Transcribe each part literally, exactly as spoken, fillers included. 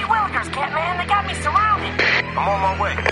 Willikers, Catman. They got me surrounded. I'm on my way.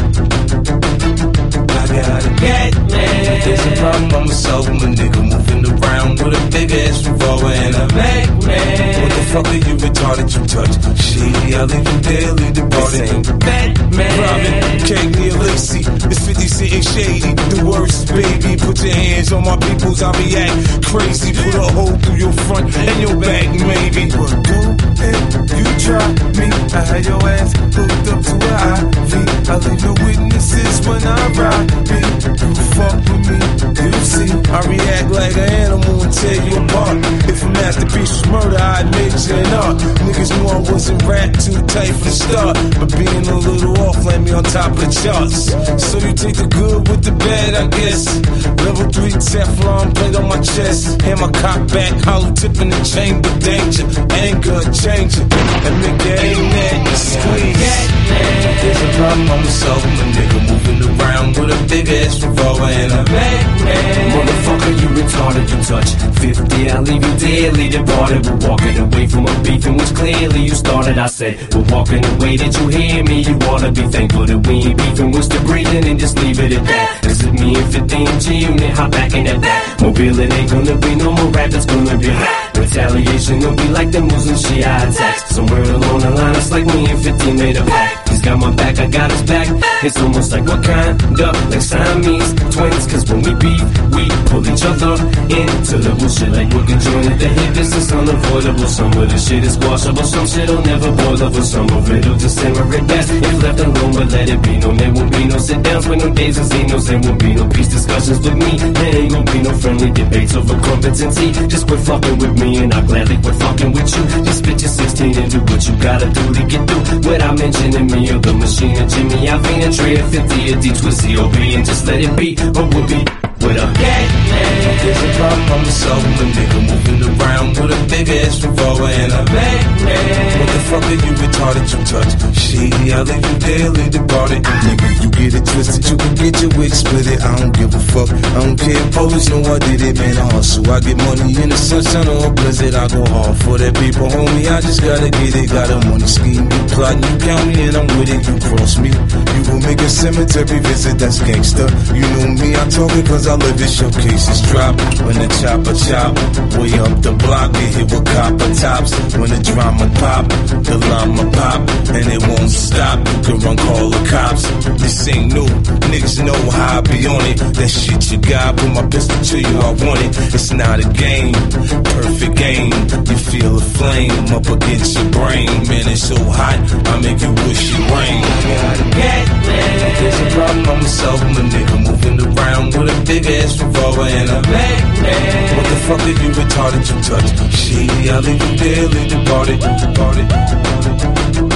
I got a Catman. There's a problem, I'ma solve him. A nigga moving around with a big ass revolver and a Mac man. What the fuck are you retarded? You touch shady, I leave you there, leave the party. Batman, Robin, K, Neil Lacey. It's fifty Cent and Shady. The worst, baby. Put your hands on my peoples, I react crazy. Put a hole through your front and your back, maybe. But go ahead, you try me. I had your ass hooked up to an I V. I leave no witnesses when I ride me. You fuck with me, you see. I react like an animal and tear you apart. If a masterpiece was murder, I'd major in art. Niggas knew I wasn't rap too tight from the start, but being a little off land me on top of the charts. So you take the good with the bad, I guess. Level three Teflon plate on my chest. Hand my cock back, hollow tip in the chamber. Danger, anger, changer. And nigga ain't that you squeeze. There's a problem, I'ma solve him. A nigga moving around with a big ass revolver and a Mac man. Motherfucker, you retarded, you touch fifty, I'll leave you deadly departed. We're walking away from a beef in which clearly you started. I said, we're walking away, did you hear me? You oughta be thankful that we ain't beefing, we're still breathing and just leave it at that. This is me and fifteen G unit, hop back in that back. Mobile, it ain't gonna be no more rap, it's gonna be rap. Retaliation will be like the Muslim Shia attacks. Somewhere along the line, it's like me and fifteen made a pact. He's got my back, I got his back. It's almost like what kind of like Siamese twins. Cause when we beef, we pull each other into the bullshit like we're conjoined at the hip. This is unavoidable. Some of the shit is squashable. Some shit'll never boil over. Some of it'll just simmer at best. If left alone, but let it be known. There won't be no sit downs with no days and zenos. There won't be no peace discussions with me. There ain't gonna be no friendly debates over competency. Just quit fucking with me and I'll gladly quit fucking with you. Just spit your sixteen and do what you gotta do to get through without mentioning me or the machine or Jimmy. I've been a Trey or fifty or D Twisty O B and just let it be or will be with a Catman. There's a problem, I'ma solve him. A nigga moving around with a big ass revolver and a Mac man. What the fuck are you retarded? You touch shady, I leave you there, leave the party. Nigga, you get it twisted, you can get your wig split it. I don't give a fuck, I don't care. Police know I did it, man. I hustle, I get money in the sunshine or a blizzard. I go hard for that people, homie. I just gotta get it. Got a money scheme, you plotting, you count me, and I'm with it. You cross me, you gon' make a cemetery visit. That's gangsta. You know me, I talk it cause I live it. Showcases drop when the chopper chop. Way up the block, get hit with copper tops. When the drama pop, the llama pop, and it won't stop. You can run, call the cops. This ain't new, niggas know how I be on it. That shit you got, put my pistol to you, I want it. It's not a game, perfect game. You feel a flame up against your brain. Man, it's so hot, I make you wish it rain. There's a problem, I'ma solve him. A nigga moving around with a big ass revolver and a Mac man. What the fuck are you retarded? You touch shady, I leave you there, leave the party, party.